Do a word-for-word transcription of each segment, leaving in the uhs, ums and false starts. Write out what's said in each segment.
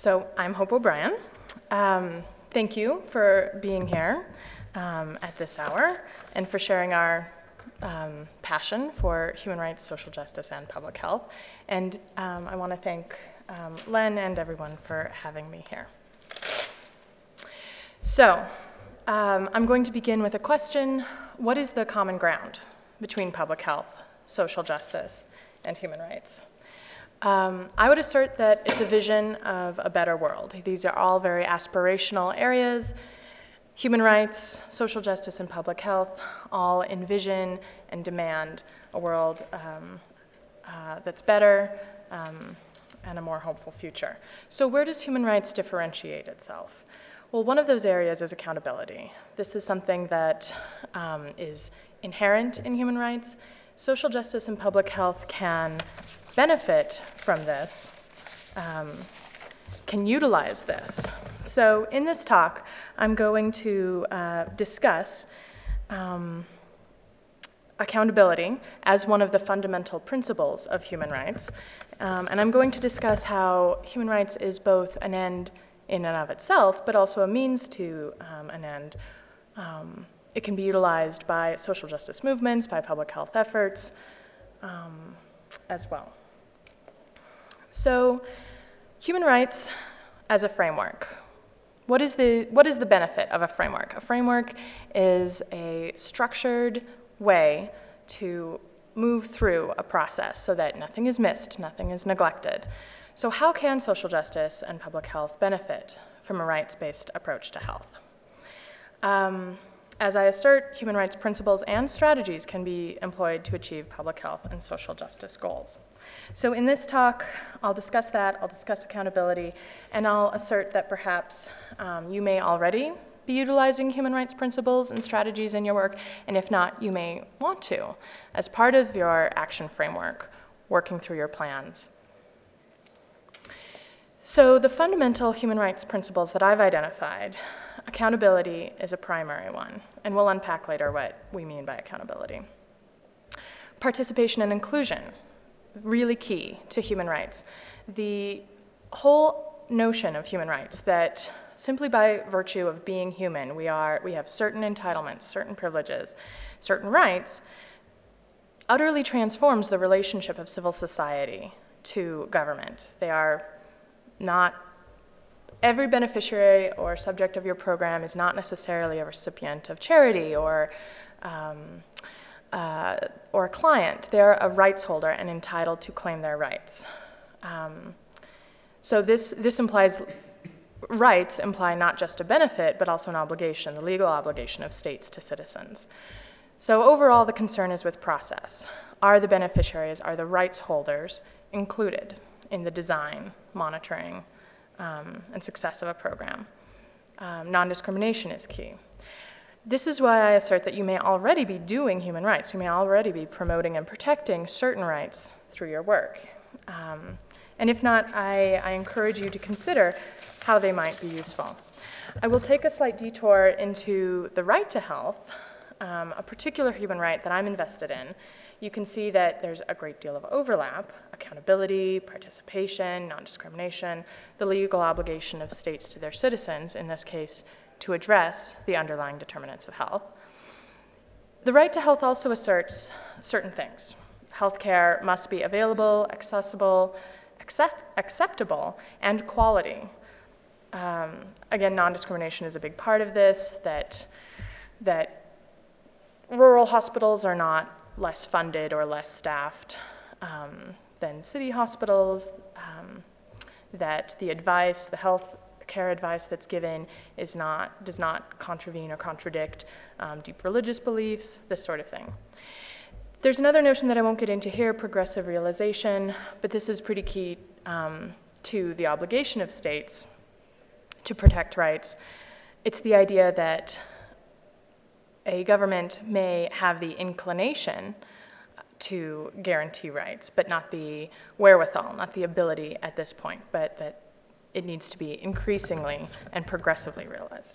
So I'm Hope O'Brien. Um, thank you for being here um, at this hour and for sharing our um, passion for human rights, social justice, and public health. And um, I want to thank um, Len and everyone for having me here. So um, I'm going to begin with a question. What is the common ground between public health, social justice, and human rights? Um, I would assert that it's a vision of a better world. These are all very aspirational areas. Human rights, social justice, and public health all envision and demand a world um, uh, that's better um, and a more hopeful future. So where does human rights differentiate itself? Well, one of those areas is accountability. This is something that um, is inherent in human rights. Social justice and public health can benefit from this, um, can utilize this. So in this talk, I'm going to uh, discuss um, accountability as one of the fundamental principles of human rights. Um, and I'm going to discuss how human rights is both an end in and of itself, but also a means to um, an end. Um, it can be utilized by social justice movements, by public health efforts, um, as well. So, human rights as a framework. What is the, what is the benefit of a framework? A framework is a structured way to move through a process so that nothing is missed, nothing is neglected. So how can social justice and public health benefit from a rights-based approach to health? Um, as I assert, human rights principles and strategies can be employed to achieve public health and social justice goals. So in this talk, I'll discuss that, I'll discuss accountability, and I'll assert that perhaps um, you may already be utilizing human rights principles and strategies in your work, and if not, you may want to, as part of your action framework, working through your plans. So the fundamental human rights principles that I've identified, accountability is a primary one, and we'll unpack later what we mean by accountability. Participation and inclusion, really key to human rights. The whole notion of human rights that simply by virtue of being human, we are we have certain entitlements, certain privileges, certain rights, utterly transforms the relationship of civil society to government. They are not, every beneficiary or subject of your program is not necessarily a recipient of charity or um, Uh, or a client. They're a rights holder and entitled to claim their rights. Um, so this, this implies, rights imply not just a benefit, but also an obligation, the legal obligation of states to citizens. So overall, the concern is with process. Are the beneficiaries, are the rights holders included in the design, monitoring, um, and success of a program? Um, non-discrimination is key. This is why I assert that you may already be doing human rights. You may already be promoting and protecting certain rights through your work. Um, and if not, I, I encourage you to consider how they might be useful. I will take a slight detour into the right to health, um, a particular human right that I'm invested in. You can see that there's a great deal of overlap: accountability, participation, non-discrimination, the legal obligation of states to their citizens, in this case, to address the underlying determinants of health. The right to health also asserts certain things. Healthcare must be available, accessible, accept acceptable, and quality. Um, again, non-discrimination is a big part of this, that, that rural hospitals are not less funded or less staffed um, than city hospitals, um, that the advice, the health care advice that's given is not, does not contravene or contradict um, deep religious beliefs, this sort of thing. There's another notion that I won't get into here, progressive realization, but this is pretty key um, to the obligation of states to protect rights. It's the idea that a government may have the inclination to guarantee rights, but not the wherewithal, not the ability at this point, but that it needs to be increasingly and progressively realized.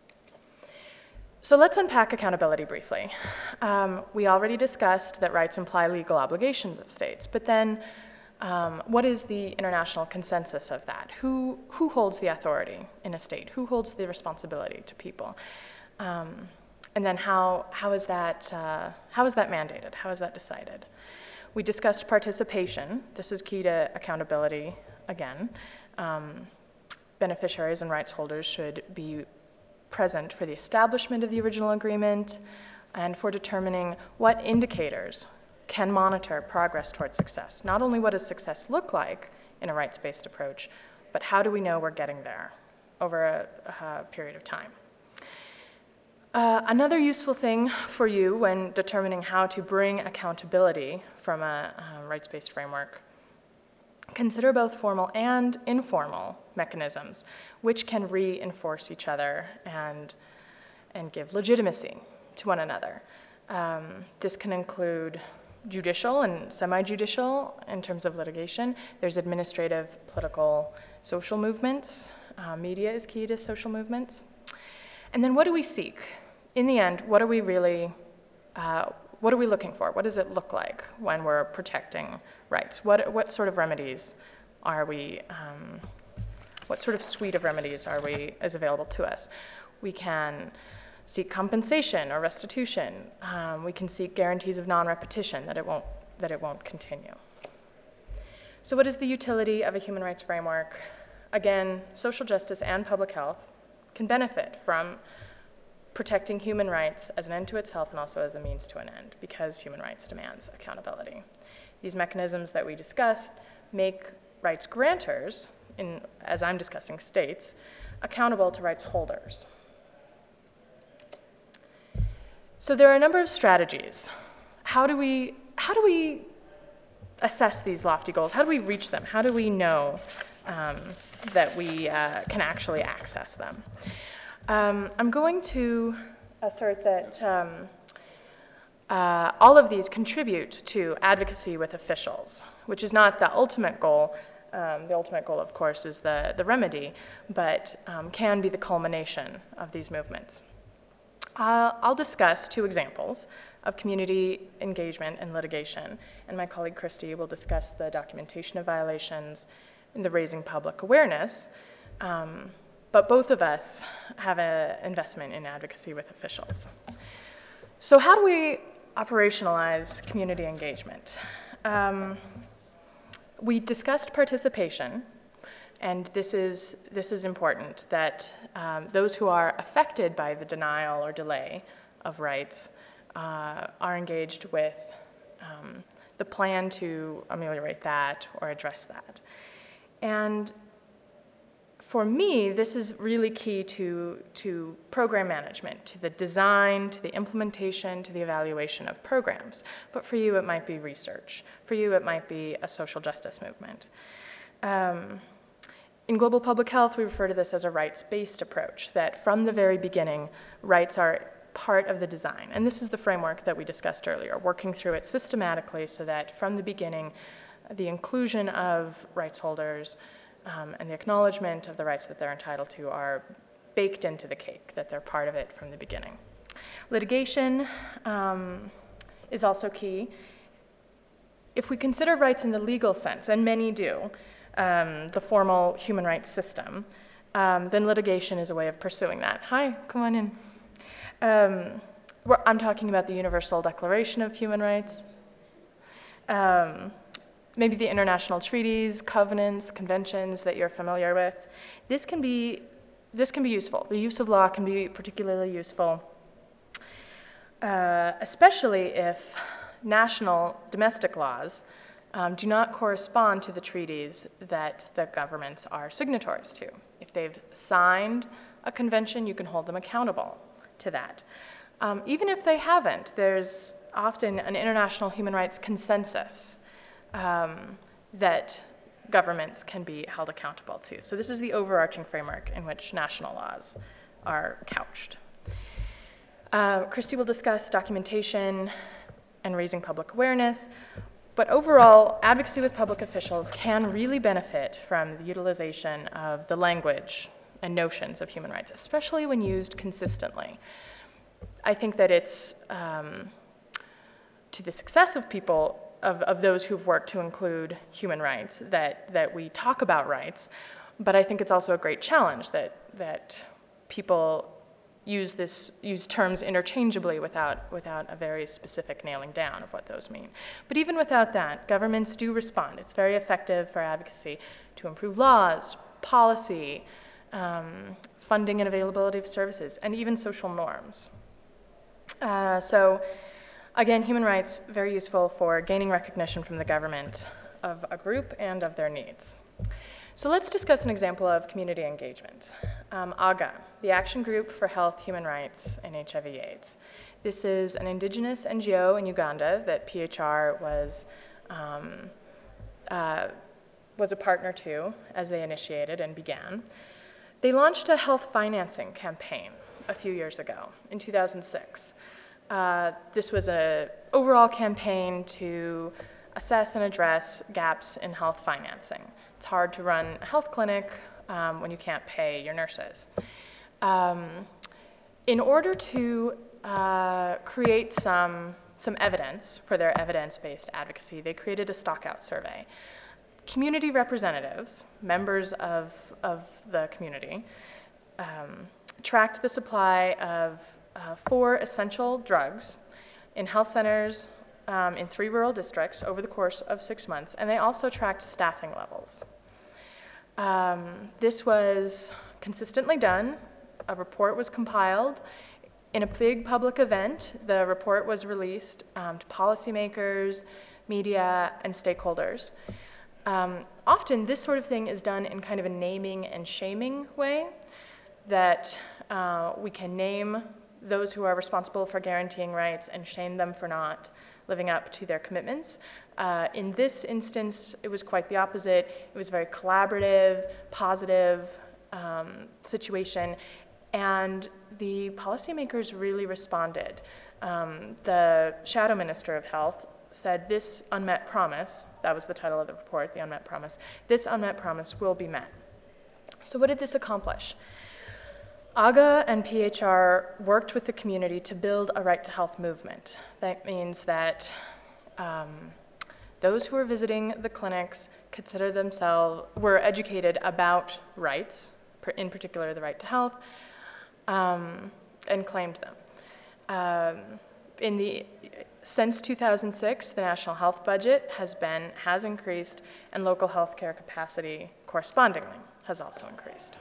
So let's unpack accountability briefly. Um, we already discussed that rights imply legal obligations of states, but then Um, what is the international consensus of that? Who, who holds the authority in a state? Who holds the responsibility to people? Um, and then how, how, is that, uh, how is that mandated? How is that decided? We discussed participation. This is key to accountability again. Um, beneficiaries and rights holders should be present for the establishment of the original agreement and for determining what indicators can monitor progress towards success. Not only what does success look like in a rights-based approach, but how do we know we're getting there over a, a period of time. Uh, another useful thing for you when determining how to bring accountability from a, a rights-based framework, consider both formal and informal mechanisms which can reinforce each other and, and give legitimacy to one another. Um, this can include judicial and semi-judicial in terms of litigation. There's administrative, political, social movements. Uh, media is key to social movements. And then what do we seek? In the end, what are we really, uh, what are we looking for? What does it look like when we're protecting rights? What, what sort of remedies are we, um, what sort of suite of remedies are we, is available to us? We can seek compensation or restitution. Um, we can seek guarantees of non-repetition, that it won't, that it won't continue. So what is the utility of a human rights framework? Again, social justice and public health can benefit from protecting human rights as an end to itself and also as a means to an end, because human rights demands accountability. These mechanisms that we discussed make rights grantors, in, as I'm discussing states, accountable to rights holders. So there are a number of strategies. How do we, how do we assess these lofty goals? How do we reach them? How do we know um, that we uh, can actually access them? Um, I'm going to assert that um, uh, all of these contribute to advocacy with officials, which is not the ultimate goal. Um, the ultimate goal, of course, is the, the remedy, but um, can be the culmination of these movements. Uh, I'll discuss two examples of community engagement and litigation, and my colleague Christy will discuss the documentation of violations and the raising public awareness. Um, but both of us have an investment in advocacy with officials. So how do we operationalize community engagement? Um, we discussed participation. And this is, this is important, that um, those who are affected by the denial or delay of rights uh, are engaged with um, the plan to ameliorate that or address that. And for me, this is really key to, to program management, to the design, to the implementation, to the evaluation of programs. But for you, it might be research. For you, it might be a social justice movement. Um, In global public health, we refer to this as a rights-based approach, that from the very beginning, rights are part of the design. And this is the framework that we discussed earlier, working through it systematically so that from the beginning, the inclusion of rights holders um, and the acknowledgement of the rights that they're entitled to are baked into the cake, that they're part of it from the beginning. Litigation um, is also key. If we consider rights in the legal sense, and many do, Um, the formal human rights system, um, then litigation is a way of pursuing that. Hi, come on in. Um, I'm talking about the Universal Declaration of Human Rights, um, maybe the international treaties, covenants, conventions that you're familiar with. This can be, this can be useful. The use of law can be particularly useful, uh, especially if national domestic laws Um, do not correspond to the treaties that the governments are signatories to. If they've signed a convention, you can hold them accountable to that. Um, even if they haven't, there's often an international human rights consensus um, that governments can be held accountable to. So this is the overarching framework in which national laws are couched. Uh, Christy will discuss documentation and raising public awareness. But overall, advocacy with public officials can really benefit from the utilization of the language and notions of human rights, especially when used consistently. I think that it's, um, to the success of people of, of those who've worked to include human rights, that, that we talk about rights, but I think it's also a great challenge that, that people use this use terms interchangeably without, without a very specific nailing down of what those mean. But even without that, governments do respond. It's very effective for advocacy to improve laws, policy, um, funding and availability of services, and even social norms. Uh, so again, human rights, very useful for gaining recognition from the government of a group and of their needs. So let's discuss an example of community engagement. Um, AGA, the Action Group for Health, Human Rights, and H I V AIDS. This is an indigenous N G O in Uganda that P H R was, um, uh, was a partner to as they initiated and began. They launched a health financing campaign a few years ago, in two thousand six. Uh, this was an overall campaign to assess and address gaps in health financing. It's hard to run a health clinic um, when you can't pay your nurses. Um, in order to uh, create some, some evidence for their evidence-based advocacy, they created a stockout survey. Community representatives, members of, of the community, um, tracked the supply of uh, four essential drugs in health centers um, in three rural districts over the course of six months, and they also tracked staffing levels. Um, this was consistently done. A report was compiled. In a big public event, the report was released um, to policymakers, media, and stakeholders. Um, often, this sort of thing is done in kind of a naming and shaming way, that uh, we can name those who are responsible for guaranteeing rights and shame them for not living up to their commitments. Uh, in this instance, it was quite the opposite. It was a very collaborative, positive um, situation, and the policymakers really responded. Um, the Shadow Minister of Health said, "This unmet promise," that was the title of the report, the unmet promise, "this unmet promise will be met." So what did this accomplish? AGA and P H R worked with the community to build a right to health movement. That means that um, those who were visiting the clinics consider themselves, were educated about rights, in particular the right to health, um, and claimed them. Um, in the, since two thousand six, the national health budget has been, has increased, and local healthcare capacity correspondingly has also increased.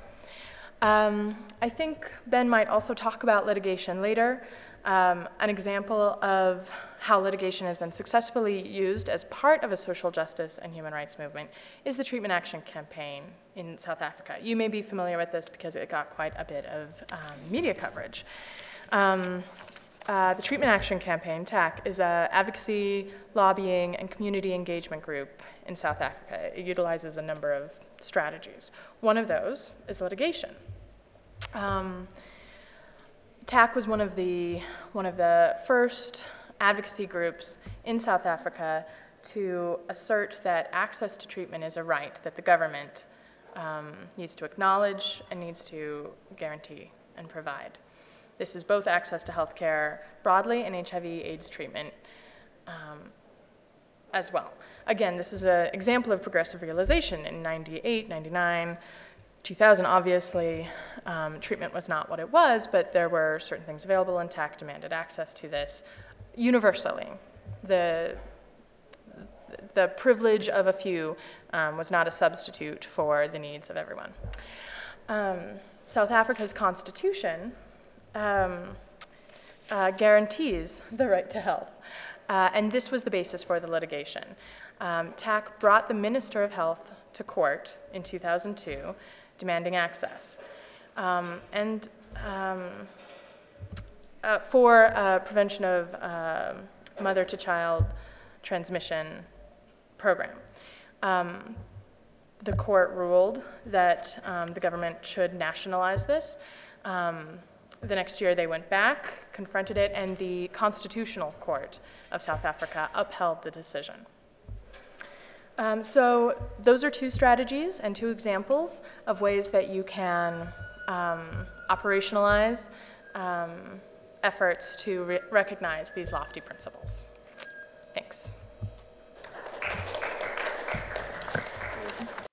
Um, I think Ben might also talk about litigation later. Um, an example of how litigation has been successfully used as part of a social justice and human rights movement is the Treatment Action Campaign in South Africa. You may be familiar with this because it got quite a bit of um, media coverage. Um, uh, the Treatment Action Campaign, T A C, is an advocacy, lobbying, and community engagement group in South Africa. It utilizes a number of strategies. One of those is litigation. Um, T A C was one of the one of the first advocacy groups in South Africa to assert that access to treatment is a right that the government um, needs to acknowledge and needs to guarantee and provide. This is both access to health care broadly and H I V AIDS treatment um, as well. Again, this is an example of progressive realization. In ninety-eight, ninety-nine, two thousand, obviously, um, treatment was not what it was, but there were certain things available, and T A C demanded access to this universally. The, the privilege of a few um, was not a substitute for the needs of everyone. Um, South Africa's constitution um, uh, guarantees the right to health, uh, and this was the basis for the litigation. Um, T A C brought the Minister of Health to court in two thousand two, demanding access. Um, and um, uh, for uh, prevention of uh, mother-to-child transmission program. Um, the court ruled that um, the government should nationalize this. Um, the next year they went back, confronted it, and the Constitutional Court of South Africa upheld the decision. Um, so those are two strategies and two examples of ways that you can um, operationalize um, efforts to re recognize these lofty principles.